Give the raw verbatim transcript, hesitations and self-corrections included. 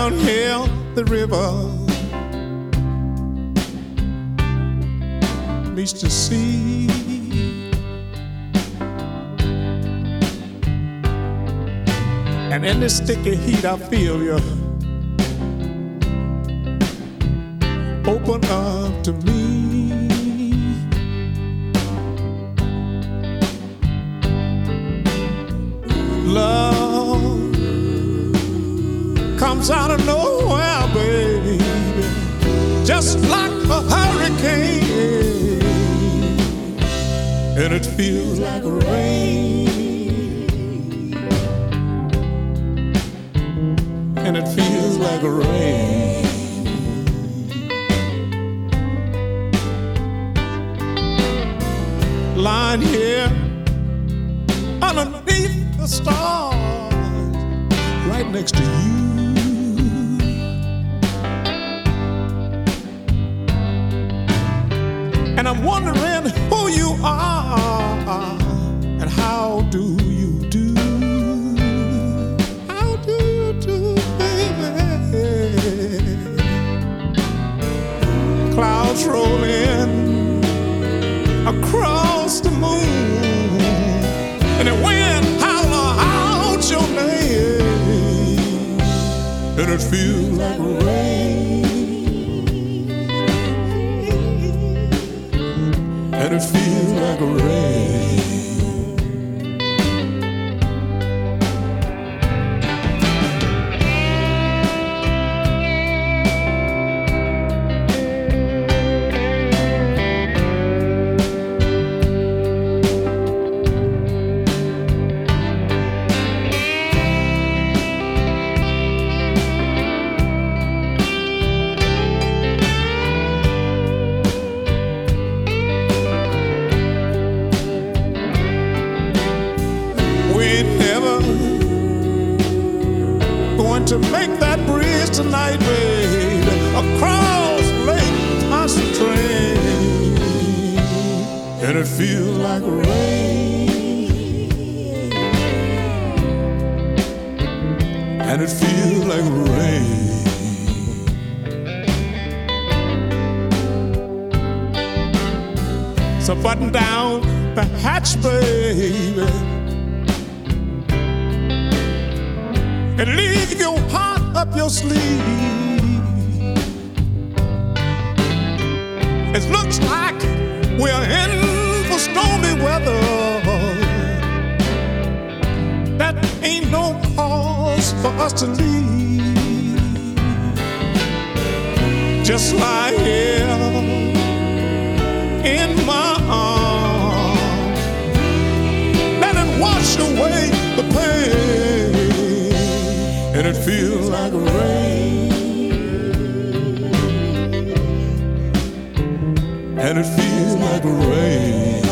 down here the river meets the sea. And in this sticky heat I feel you open up to me. Love comes out of nowhere, baby, just like a hurricane, and it feels like rain, and it feels like rain. Lying here underneath the stars, right next to you. And I'm wondering who you are and how do you do? How do you do, baby? Clouds roll in across the moon, and the wind holler out your name, and it feels like rain, and it feels like rain. To make that bridge tonight, baby, across Lake Pontchartrain, and it feels like rain, and it feels like rain. So button down the hatch, baby, and leave your heart up your sleeve. It looks like we're in for stormy weather. That ain't no cause for us to leave. Just lie here in my arms, let it wash away the pain, and it feels like rain, and it feels like rain.